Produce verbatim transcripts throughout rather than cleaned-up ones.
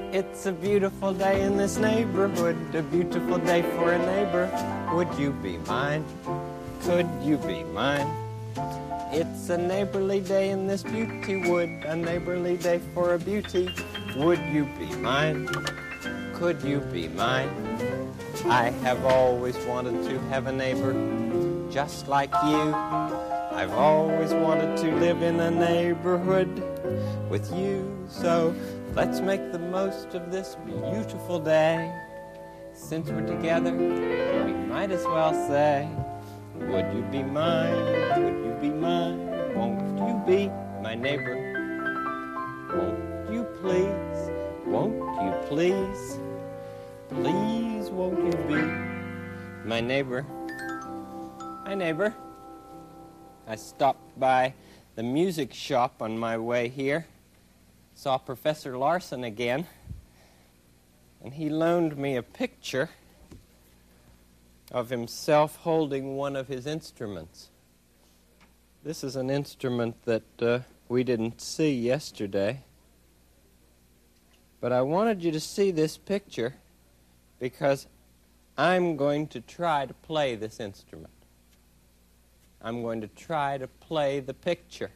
It's a beautiful day in this neighborhood, a beautiful day for a neighbor. Would you be mine? Could you be mine? It's a neighborly day in this beauty wood, a neighborly day for a beauty. Would you be mine? Could you be mine? I have always wanted to have a neighbor just like you. I've always wanted to live in a neighborhood with you. So let's make the most of this beautiful day. Since we're together, we might as well say, would you be mine? Would you be mine? Won't you be my neighbor? Won't you please? Won't you please? Please, won't you be my neighbor? Hi, neighbor. I stopped by the music shop on my way here. Saw Professor Larson again, and he loaned me a picture of himself holding one of his instruments. This is an instrument that uh, we didn't see yesterday, but I wanted you to see this picture because I'm going to try to play this instrument. I'm going to try to play the picture.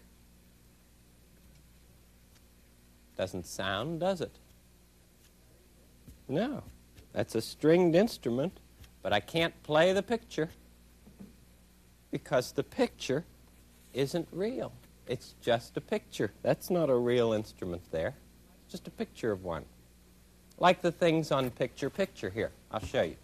Doesn't sound, does it? No. That's a stringed instrument, but I can't play the picture because the picture isn't real. It's just a picture. That's not a real instrument there. It's just a picture of one. Like the things on Picture Picture here. I'll show you.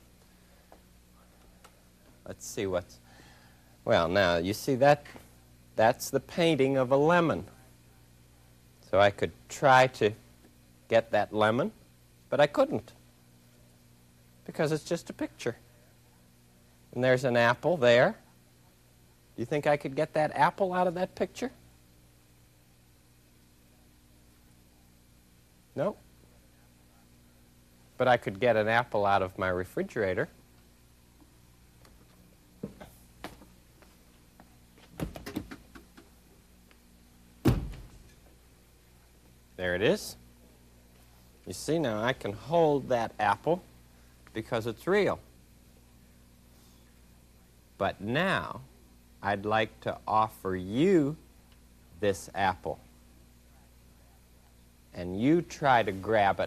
Let's see what's... Well, now, you see that? That's the painting of a lemon. So I could try to get that lemon, but I couldn't because it's just a picture. And there's an apple there. Do you think I could get that apple out of that picture? No. But I could get an apple out of my refrigerator. There it is. You see, now I can hold that apple because it's real. But now I'd like to offer you this apple. And you try to grab it.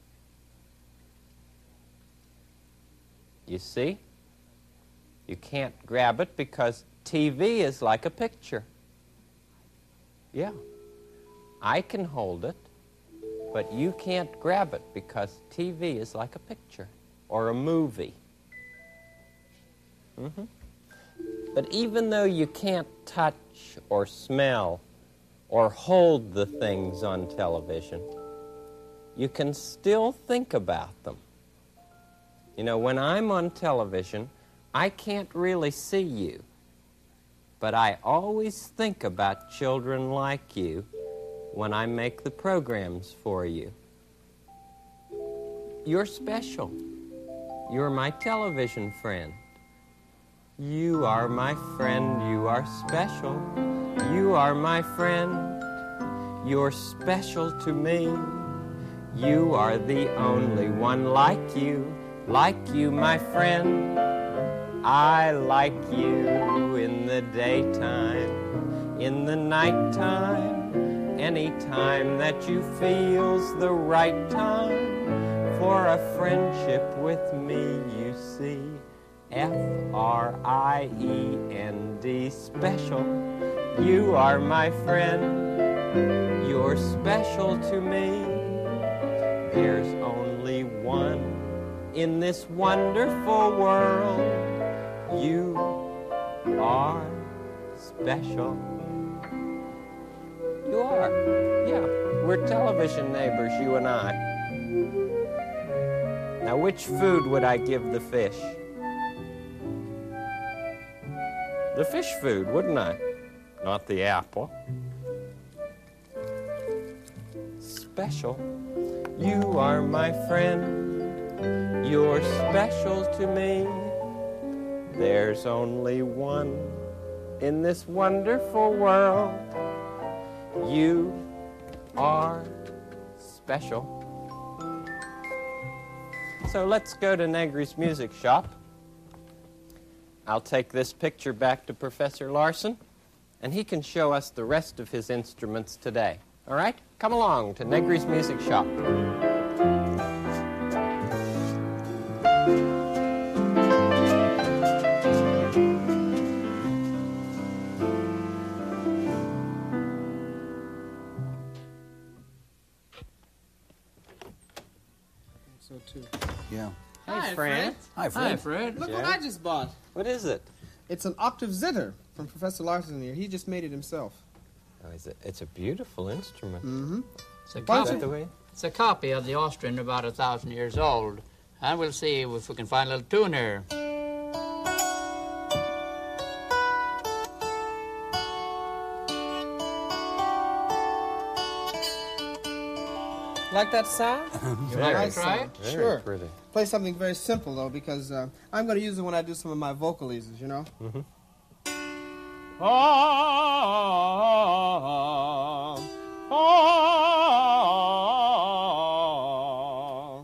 You see? You can't grab it because T V is like a picture. Yeah. I can hold it, but you can't grab it because T V is like a picture or a movie. Mm-hmm. But even though you can't touch or smell or hold the things on television, you can still think about them. You know, when I'm on television, I can't really see you, but I always think about children like you when I make the programs for you. You're special. You're my television friend. You are my friend. You are special. You are my friend. You're special to me. You are the only one like you. Like you, my friend. I like you in the daytime, in the nighttime, any time that you feel's the right time for a friendship with me, you see. F R I E N D, special. You are my friend. You're special to me. There's only one in this wonderful world. You are special. You are. Yeah, we're television neighbors, you and I. Now, which food would I give the fish? The fish food, wouldn't I? Not the apple. Special. You are my friend. You're special to me. There's only one in this wonderful world. You are special. So let's go to Negri's music shop. I'll take this picture back to Professor Larson, and he can show us the rest of his instruments today. All right? Come along to Negri's music shop. So too. Yeah. Hi, Fran. Hi, Fred. Hi, Fred. Look Yeah. what I just bought. What is it? It's an octave zither from Professor Larson here. He just made it himself. Oh, is it? It's a beautiful instrument. Mm-hmm. It's a, Is Bunch copy, that the way? it's a copy of the Austrian, about a thousand years old. And we'll see if we can find a little tune here. Like that sound? You Very like to try it? Very Sure. pretty. Play something very simple, though, because uh, I'm going to use it when I do some of my vocalises, you know? Mm-hmm. Ah, ah, ah,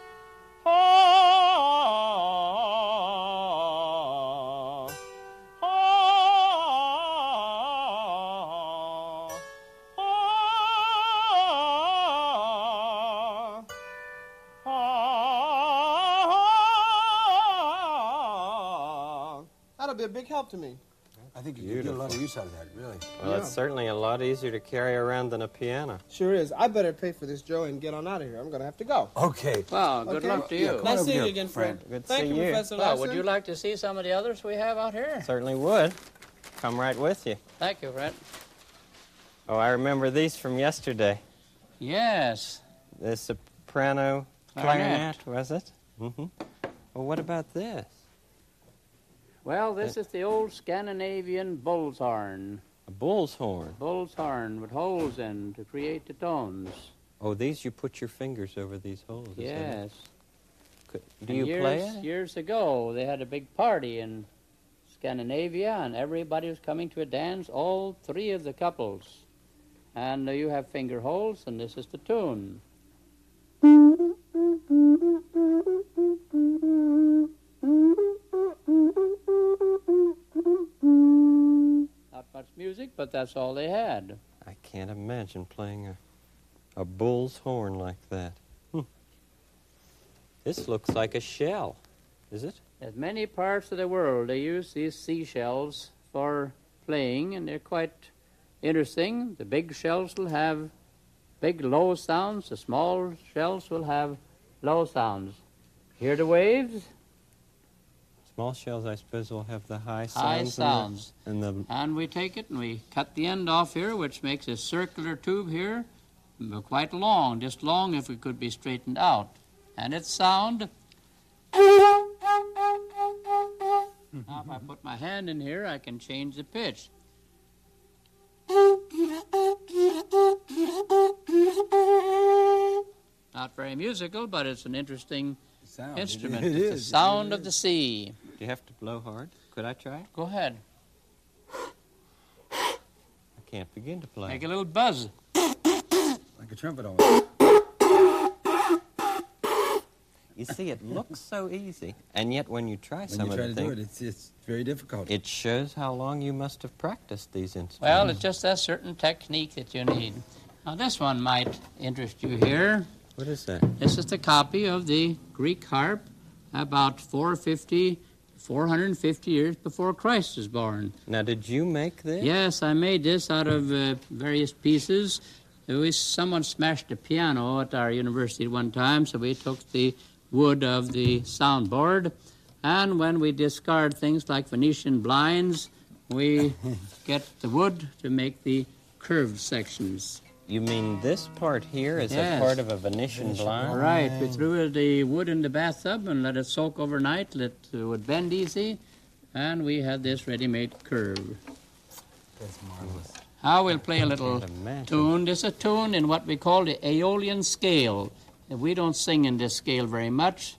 ah. That'll be a big help to me. I think you could get a lot of use out of that, really. Well, Yeah. it's certainly a lot easier to carry around than a piano. Sure is. I better pay for this, Joe, and get on out of here. I'm going to have to go. Okay. Well, good Okay. luck to Yeah, you. come on Nice over seeing you here, again, Fred. Fred. Good to Thank see you, you. Professor Well, Larson. would you like to see some of the others we have out here? Certainly would. Come right with you. Thank you, Fred. Oh, I remember these from yesterday. Yes. The soprano Clarinet. clarinet, was it? Mm-hmm. Well, what about this? Well, this is the old Scandinavian bull's horn. A bull's horn. Bull's horn with holes in to create the tones. Oh, these you put your fingers over these holes. is that it? Yes. Could- Do And you years, play it? Years ago, they had a big party in Scandinavia, and everybody was coming to a dance, all three of the couples. And uh, you have finger holes, and this is the tune. Not much music, but that's all they had. I can't imagine playing a, a bull's horn like that. Hmm. This looks like a shell, is it? In many parts of the world, they use these seashells for playing, and they're quite interesting. The big shells will have big low sounds. The small shells will have low sounds. Hear the waves? Small shells, I suppose, will have the high sounds. High and the- sounds. And the, And we take it and we cut the end off here, which makes a circular tube here, but quite long, just long if it could be straightened out. And its sound. Now, if I put my hand in here, I can change the pitch. Not very musical, but it's an interesting Sound. instrument. It, it it's is. the sound It of the is. sea. do you have to blow hard? Could I try? Go ahead. I can't begin to play. Make a little buzz. Like a trumpet almost. You see, it looks so easy, and yet when you try When some you of try the to do things, it, it's, it's very difficult. it shows how long you must have practiced these instruments. Well, it's just that certain technique that you need. Now, this one might interest you here. What is that? This is the copy of the Greek harp about four fifty, four hundred fifty years before Christ was born. Now, did you make this? Yes, I made this out of uh, various pieces. There was, someone smashed a piano at our university at one time, so we took the wood of the soundboard, and when we discard things like Venetian blinds, we get the wood to make the curved sections. You mean this part here is Yes. a part of a Venetian blind? Right, we threw the wood in the bathtub and let it soak overnight, let it would bend easy, and we had this ready-made curve. That's marvelous. Now we'll play a little Can't imagine. tune. This is a tune in what we call the Aeolian scale. We don't sing in this scale very much.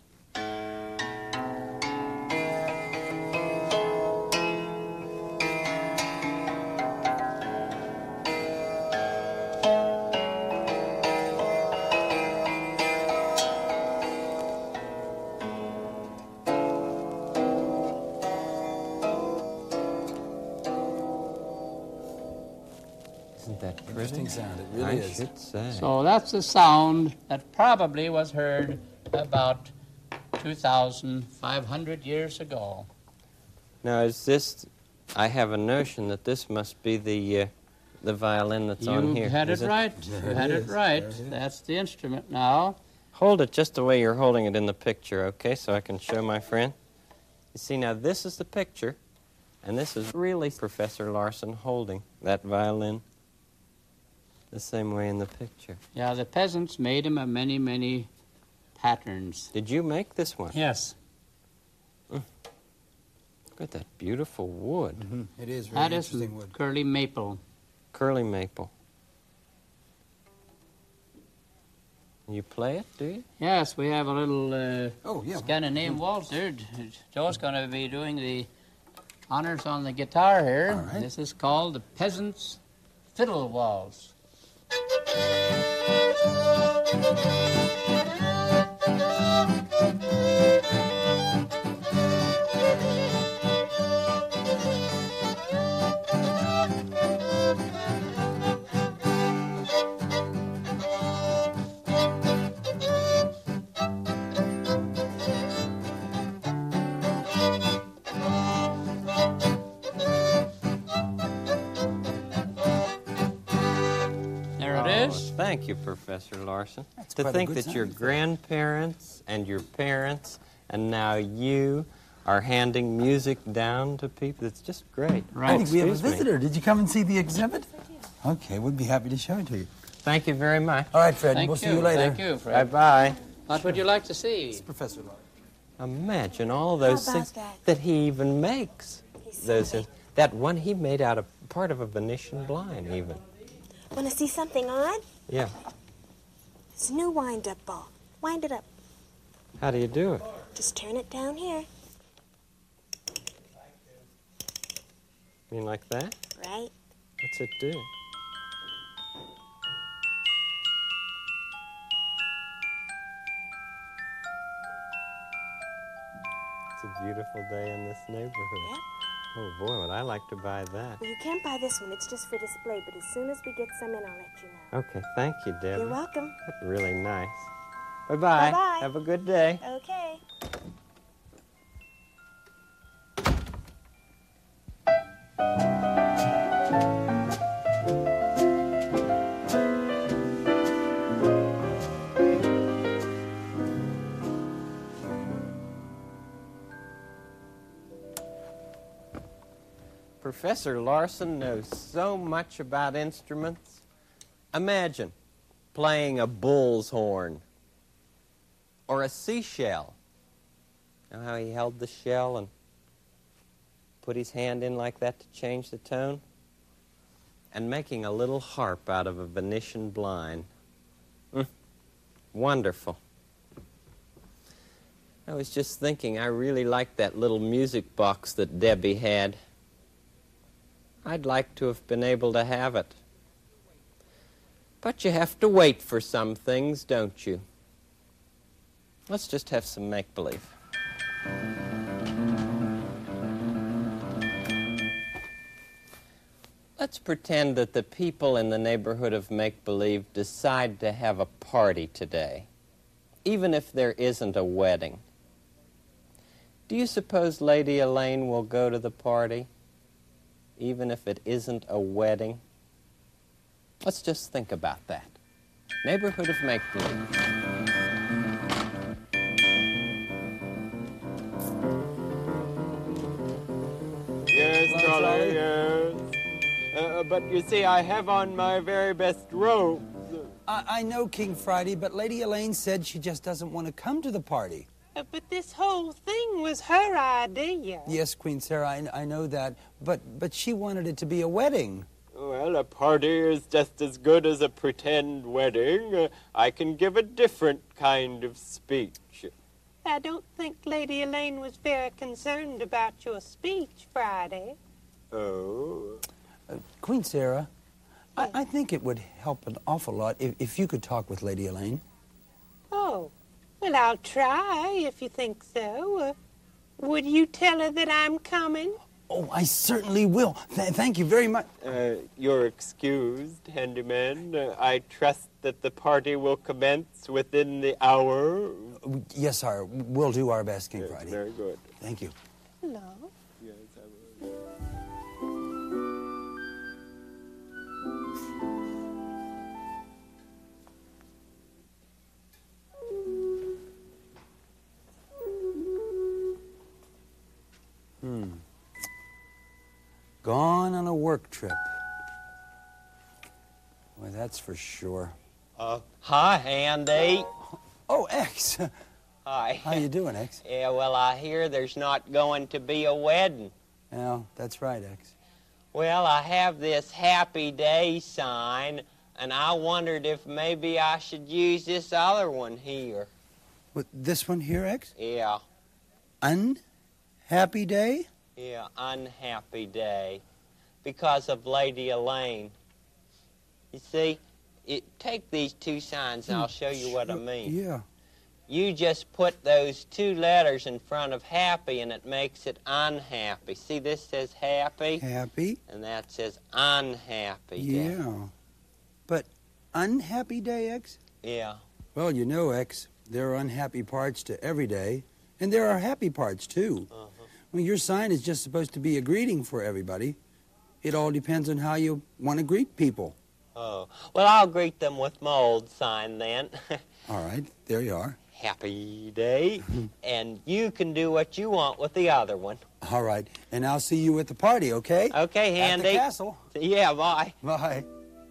amazing sound. It really I is. should say. So that's a sound that probably was heard about two thousand five hundred years ago. Now, is this... I have a notion that this must be the uh, the violin that's on here. You had Is it right. There You it had it is. right. There it is. That's the instrument now. Hold it just the way you're holding it in the picture, okay, so I can show my friend. You see, now this is the picture, and this is really Professor Larson holding that violin the same way in the picture. Yeah, the peasants made him of many, many patterns. Did you make this one? Yes. Look at that beautiful wood. Mm-hmm. It is very That is interesting wood. curly maple. Curly maple. You play it, do you? Yes, we have a little uh, Oh, yeah. Scandinavian waltzer. Joe's going to be doing the honors on the guitar here. All right. This is called the Peasant's Fiddle Waltz. There it is. Thank you, Professor Larson. That's to quite a think good that sound your effect. grandparents and your parents and now you are handing music down to people. It's just great. Right. I think we have a Excuse me. visitor. Did you come and see the exhibit? Okay, we'd be happy to show it to you. Thank you very much. All right, Fred. Thank we'll you. see you later. Thank you, Fred. Bye-bye. What would you like to see? It's Professor Larson. Imagine all those about things that? that he even makes. He's Those silly. that one he made out of part of a Venetian blind, even. Want to see something odd? Yeah. It's a new wind-up ball. Wind it up. How do you do it? Just turn it down here. You mean like that? Right? What's it do? It's a beautiful day in this neighborhood. Yep. Oh boy, would I like to buy that. Well, you can't buy this one. It's just for display. But as soon as we get some in, I'll let you know. Okay, thank you, Debbie. You're welcome. That's really nice. Bye-bye. Bye-bye. Have a good day. Okay. Professor Larson knows so much about instruments. Imagine playing a bull's horn or a seashell. Know how he held the shell and put his hand in like that to change the tone? And making a little harp out of a Venetian blind. Mm, wonderful. I was just thinking I really liked that little music box that Debbie had. I'd like to have been able to have it. But you have to wait for some things, don't you? Let's just have some make-believe. Let's pretend that the people in the neighborhood of make-believe decide to have a party today, even if there isn't a wedding. Do you suppose Lady Elaine will go to the party? Even if it isn't a wedding? Let's just think about that. Neighborhood of make-believe. Yes, Charlie, yes. Uh, but you see, I have on my very best robes. I, I know King Friday, but Lady Elaine said she just doesn't want to come to the party. Uh, but this whole thing was her idea. Yes, Queen Sarah, I, I know that, but but she wanted it to be a wedding. Well, a party is just as good as a pretend wedding. Uh, I can give a different kind of speech. I don't think Lady Elaine was very concerned about your speech Friday. Oh? Uh, Queen Sarah, I, I think it would help an awful lot if, if you could talk with Lady Elaine. Oh, well, I'll try if you think so. Uh, would you tell her that I'm coming? Oh, I certainly will. Th thank you very much. Uh, you're excused, handyman. Uh, I trust that the party will commence within the hour. Uh, yes, sir. We'll do our best, King Yes, Friday. very good. Thank you. Hello. Yes, I will. Hmm. Gone on a work trip. Well, that's for sure. Uh, hi, Andy. Oh, X. Hi. How you doing, X? Yeah, well, I hear there's not going to be a wedding. Yeah, that's right, X. Well, I have this happy day sign, and I wondered if maybe I should use this other one here. What, this one here, X? Yeah, Unhappy day? yeah, unhappy day. Because of Lady Elaine. You see, it, take these two signs and I'll show you what I mean. Yeah. You just put those two letters in front of happy and it makes it unhappy. See, this says happy Happy? and that says unhappy day. Yeah. But unhappy day, X? Yeah. Well, you know, X, there are unhappy parts to every day, and there are happy parts, too. Uh-huh. Well, your sign is just supposed to be a greeting for everybody. It all depends on how you want to greet people. Oh. Well, I'll greet them with my old sign then. All right, there you are. Happy day. And you can do what you want with the other one. All right, and I'll see you at the party, okay? Okay, Handy. At the castle. Yeah, bye. Bye.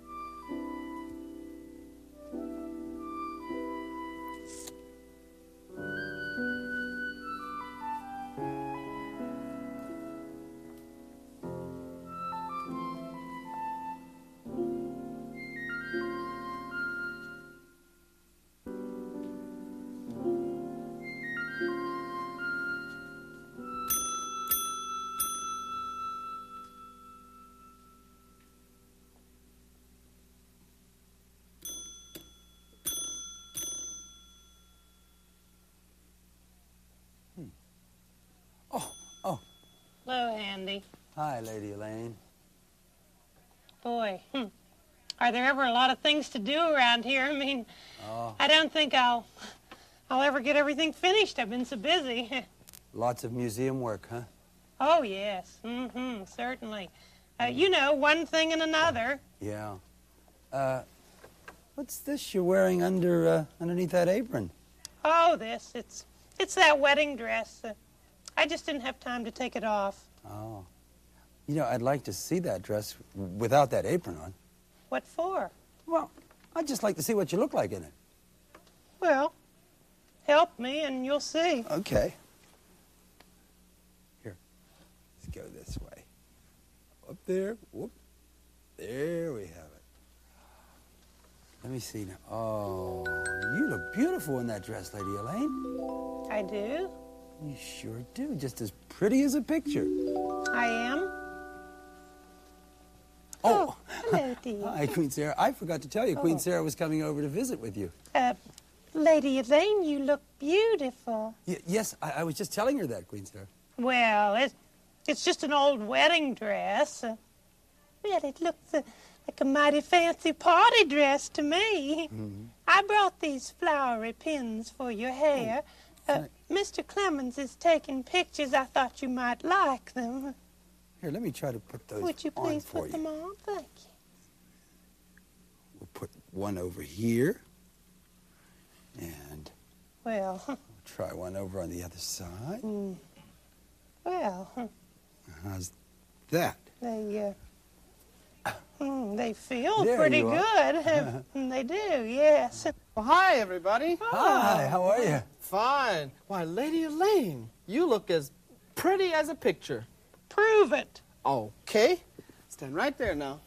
Oh, oh. Hello, Andy. Hi, Lady Elaine. Boy, hmm. Are there ever a lot of things to do around here? I mean, Oh. I don't think I'll, I'll ever get everything finished. I've been so busy. Lots of museum work, huh? Oh, yes. Mm-hmm, certainly. Uh, you know, one thing and another. Yeah. Uh, what's this you're wearing under uh, underneath that apron? Oh, this, it's, it's that wedding dress. Uh, I just didn't have time to take it off. Oh. You know, I'd like to see that dress without that apron on. What for? Well, I'd just like to see what you look like in it. Well, help me and you'll see. Okay. Here, let's go this way. Up there. Whoop. There we have it. Let me see now. Oh, you look beautiful in that dress, Lady Elaine. I do? You sure do. Just as pretty as a picture. I am? Oh, hello, dear. Hi, Queen Sarah. I forgot to tell you, Queen Oh. Sarah was coming over to visit with you. Uh, Lady Elaine, you look beautiful. Y yes, I, I was just telling her that, Queen Sarah. Well, it, it's just an old wedding dress. Uh, well, it looks uh, like a mighty fancy party dress to me. Mm-hmm. I brought these flowery pins for your hair. Uh, Mister Clemens is taking pictures. I thought you might like them. Here, let me try to put those Would you on please for put you. them on? Thank you. We'll put one over here, and Well, we'll try one over on the other side. mm, well, How's that? they uh, mm, they feel There pretty you are. good. Mm, they do, yes. Well, hi, everybody. Hi, how are you? Fine. Why, Lady Elaine, you look as pretty as a picture. Prove it. Okay. Stand right there now.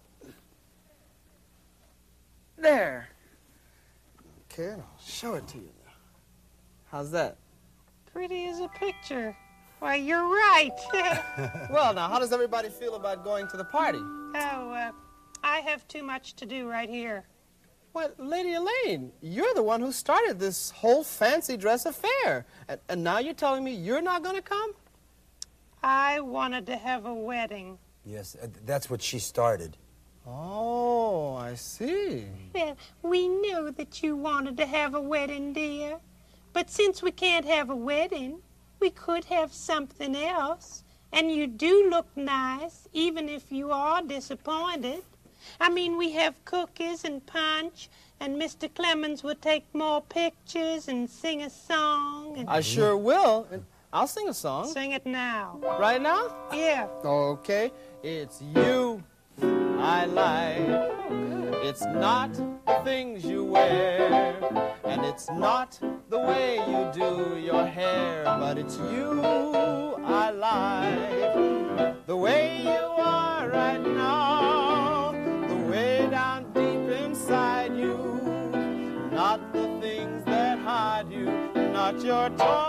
There. Okay, I'll show it to you now. How's that? Pretty as a picture. Why, you're right. Well, now, how does everybody feel about going to the party? Oh, uh, I have too much to do right here. Well, Lady Elaine, you're the one who started this whole fancy dress affair. And, and now you're telling me you're not going to come? I wanted to have a wedding. Yes, uh, that's what she started. Oh, I see. Well, we know that you wanted to have a wedding, dear. But since we can't have a wedding, we could have something else. And you do look nice, even if you are disappointed. I mean, we have cookies and punch, and Mister Clemens will take more pictures and sing a song. And I sure will. And I'll sing a song. sing it now. Right now? Yeah. Okay. It's you I like. It's not the things you wear, and it's not the way you do your hair, but it's you I like. The way you are right now, the way down deep inside you, not the things that hide you, not your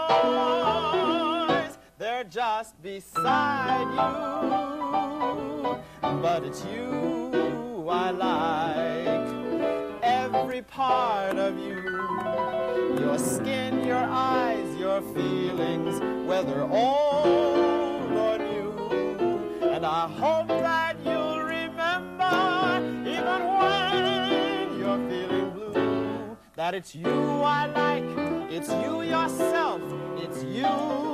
toys, they're just beside you, but it's you I like. Every part of you, your skin, your eyes, your feelings, whether old or new. And I hope that you'll remember, even when you're feeling blue, that it's you I like, it's you yourself, it's you,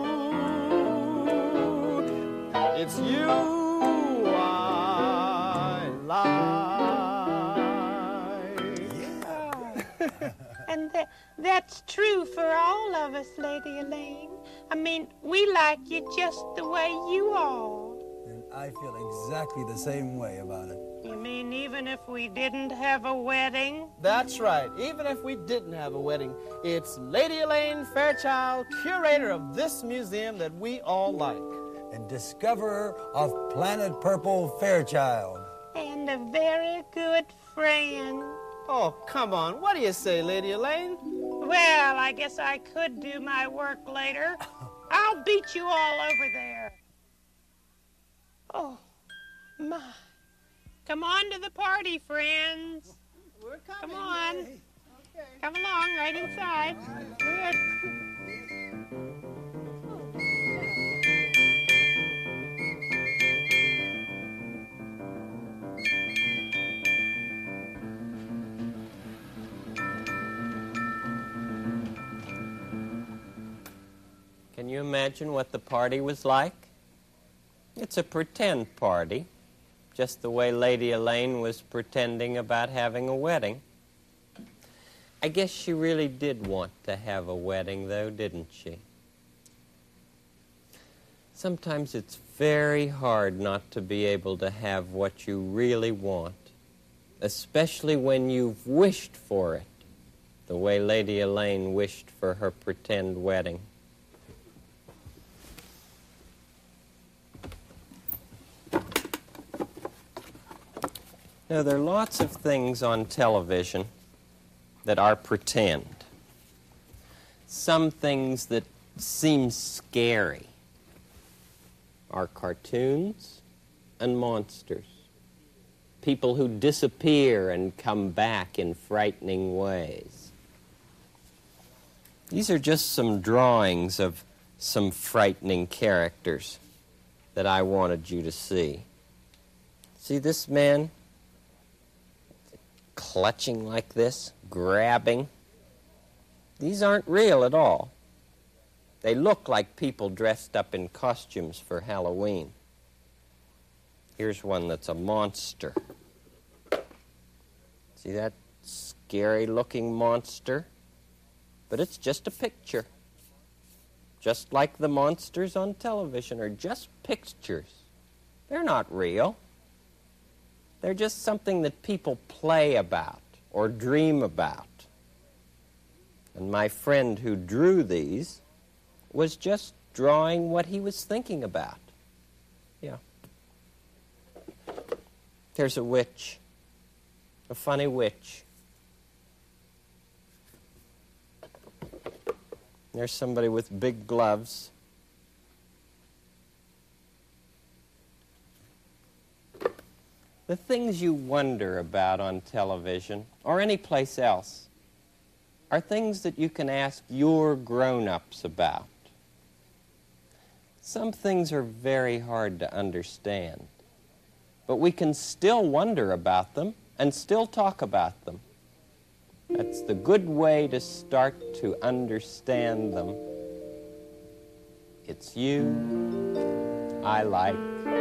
it's you I like. And th- that's true for all of us, Lady Elaine. I mean, we like you just the way you are. And I feel exactly the same way about it. You mean even if we didn't have a wedding? That's right. Even if we didn't have a wedding, it's Lady Elaine Fairchild, curator of this museum that we all like. And discoverer of Planet Purple Fairchild. And a very good friend. Oh, come on. What do you say, Lady Elaine? Well, I guess I could do my work later. I'll beat you all over there. Oh, my. Come on to the party, friends. We're coming. Come on. Okay. Come along, right inside. Good. Can you imagine what the party was like? It's a pretend party, just the way Lady Elaine was pretending about having a wedding. I guess she really did want to have a wedding, though, didn't she? Sometimes it's very hard not to be able to have what you really want, especially when you've wished for it, the way Lady Elaine wished for her pretend wedding. Now, there are lots of things on television that are pretend. Some things that seem scary are cartoons and monsters. People who disappear and come back in frightening ways. These are just some drawings of some frightening characters that I wanted you to see. See this man? Clutching like this, grabbing. These aren't real at all. They look like people dressed up in costumes for Halloween. Here's one that's a monster. See that scary-looking monster? But it's just a picture. Just like the monsters on television are just pictures. They're not real. They're just something that people play about or dream about. And my friend who drew these was just drawing what he was thinking about. Yeah. There's a witch, a funny witch. There's somebody with big gloves. The things you wonder about on television or any place else are things that you can ask your grown-ups about. Some things are very hard to understand, but we can still wonder about them and still talk about them. That's the good way to start to understand them. It's you I like,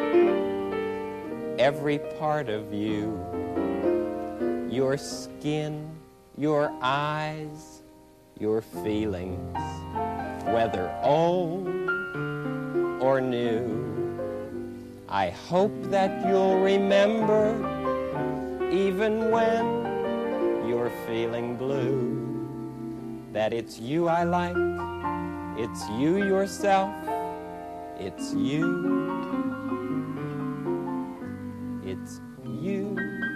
every part of you, your skin, your eyes, your feelings, whether old or new. I hope that you'll remember, even when you're feeling blue, that it's you I like, it's you yourself, it's you, it's you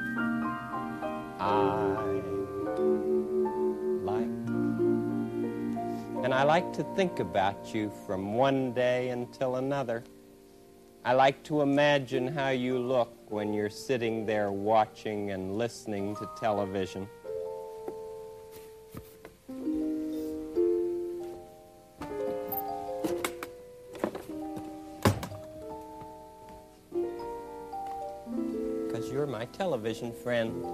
I like. And I like to think about you from one day until another. I like to imagine how you look when you're sitting there watching and listening to television. Because you're my television friend.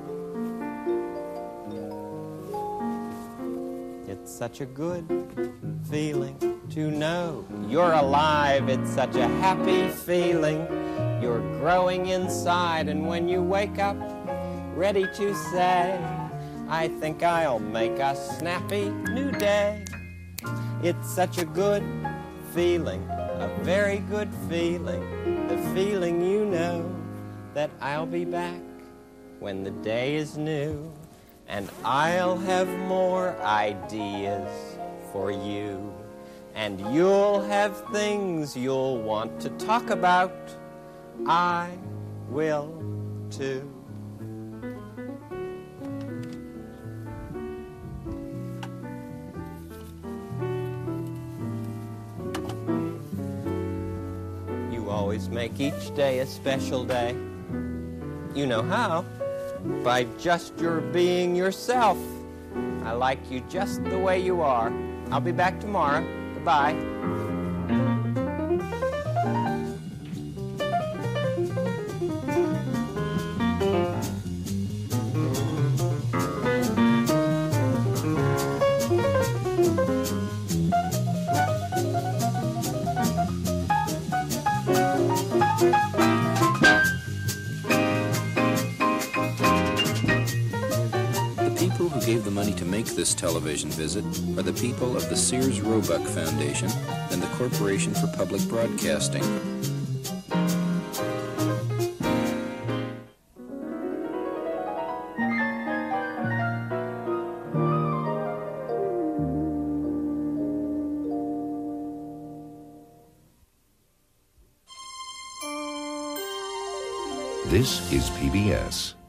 It's such a good feeling to know you're alive. It's such a happy feeling. You're growing inside, and when you wake up, ready to say, I think I'll make a snappy new day. It's such a good feeling, a very good feeling, the feeling you know that I'll be back when the day is new. And I'll have more ideas for you. And you'll have things you'll want to talk about. I will too. You always make each day a special day. You know how? By just your being yourself. I like you just the way you are. I'll be back tomorrow. Goodbye. This television visit are the people of the Sears Roebuck Foundation and the Corporation for Public Broadcasting. This is P B S.